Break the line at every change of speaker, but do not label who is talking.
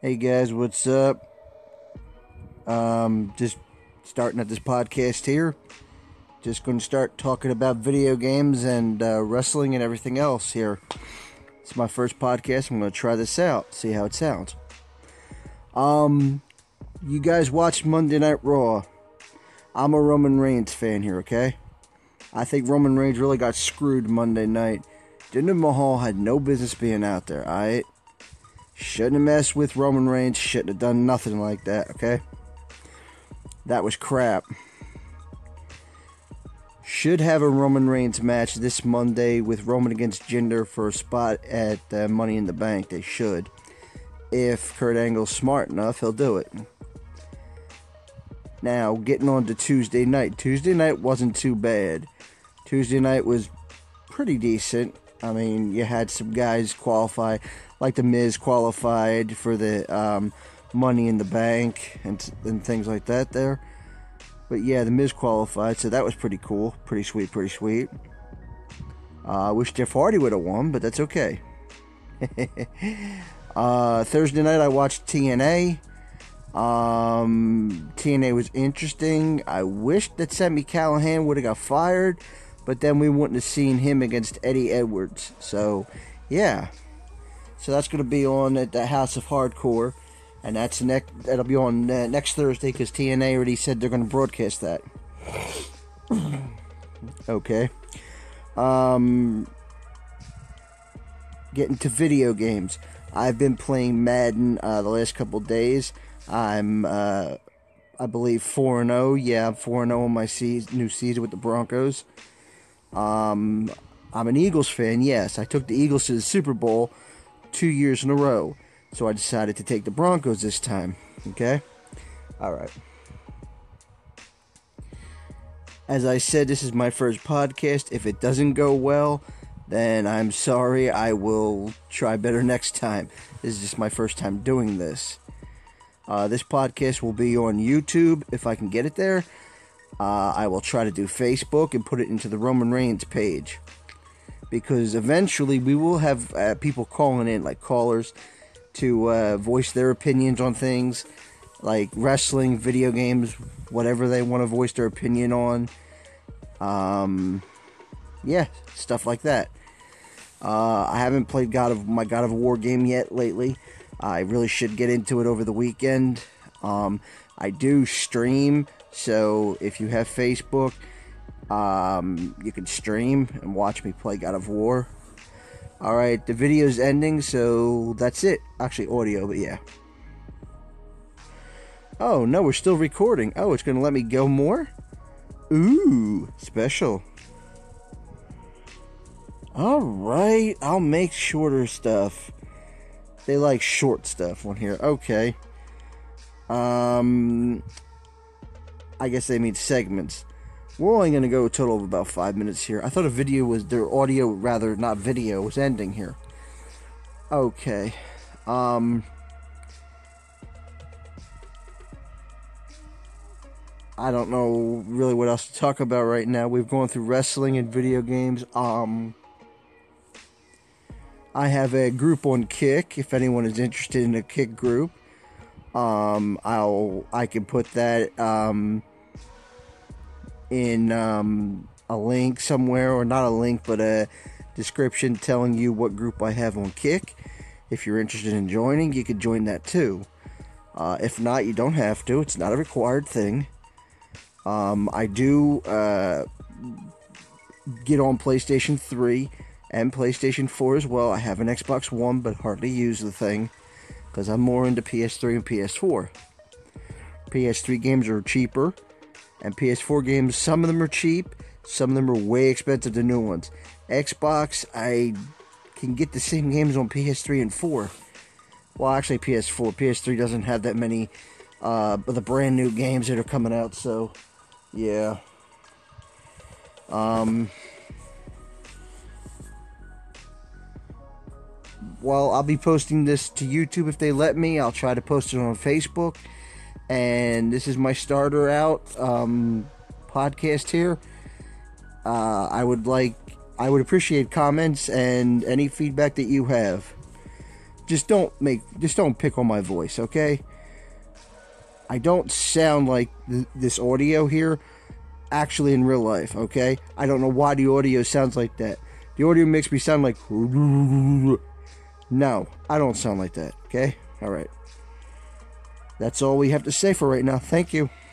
Hey guys, what's up? Just starting at this podcast here. Just going to start talking about video games and wrestling and everything else here. It's my first podcast. I'm going to try this out, see how it sounds. You guys watched Monday Night Raw. I'm a Roman Reigns fan here, okay? I think Roman Reigns really got screwed Monday night. Jinder Mahal had no business being out there, alright? Shouldn't have messed with Roman Reigns. Shouldn't have done nothing like that, okay? That was crap. Should have a Roman Reigns match this Monday with Roman against Jinder for a spot at Money in the Bank. They should. If Kurt Angle's smart enough, he'll do it. Now, getting on to Tuesday night. Tuesday night wasn't too bad. Tuesday night was pretty decent. I mean, you had some guys qualify, like The Miz qualified for the Money in the Bank and things like that there. But yeah, The Miz qualified, so that was pretty cool. Pretty sweet. I wish Jeff Hardy would have won, but that's okay. Thursday night I watched TNA. TNA was interesting. I wish that Sami Callihan would have got fired, but then we wouldn't have seen him against Eddie Edwards. So, yeah. So that's going to be on at the House of Hardcore, and that'll be on next Thursday because TNA already said they're going to broadcast that. Okay. Getting to video games. I've been playing Madden the last couple days. I'm, I believe, 4-0. Yeah, I'm 4-0 on my new season with the Broncos. I'm an Eagles fan, yes. I took the Eagles to the Super Bowl 2 years in a row. So I decided to take the Broncos this time. Okay? Alright. As I said, this is my first podcast. If it doesn't go well, then I'm sorry. I will try better next time. This is just my first time doing this. This podcast will be on YouTube if I can get it there. I will try to do Facebook and put it into the Roman Reigns page. Because eventually we will have people calling in, like callers, to voice their opinions on things. Like wrestling, video games, whatever they want to voice their opinion on. Yeah, stuff like that. I haven't played my God of War game yet lately. I really should get into it over the weekend. I do stream, so if you have Facebook, you can stream and watch me play God of War. Alright, the video's ending, so that's it. Actually, audio, but yeah. Oh, no, we're still recording. Oh, it's going to let me go more? Ooh, special. Alright, I'll make shorter stuff. They like short stuff on here. Okay. I guess they mean segments. We're only going to go a total of about 5 minutes here. I thought their audio, rather, not video, was ending here. Okay. I don't know really what else to talk about right now. We've gone through wrestling and video games. I have a group on Kick, if anyone is interested in a Kick group. I can put that in a link somewhere, or not a link, but a description telling you what group I have on Kick. If you're interested in joining, you can join that too. If not, you don't have to. It's not a required thing. I do get on PlayStation 3 and PlayStation 4 as well. I have an Xbox One, but hardly use the thing because I'm more into PS3 and PS4. PS3 games are cheaper, and PS4 games, some of them are cheap, some of them are way expensive than new ones. Xbox, I can get the same games on PS3 and 4. Well, actually PS4. PS3 doesn't have that many the brand new games that are coming out, so yeah. Well, I'll be posting this to YouTube if they let me. I'll try to post it on Facebook. And this is my starter out podcast here. I would appreciate comments and any feedback that you have. just don't pick on my voice, okay? I don't sound like this audio here actually in real life, okay? I don't know why the audio sounds like that. The audio makes me sound like... No, I don't sound like that, okay? Alright. That's all we have to say for right now. Thank you.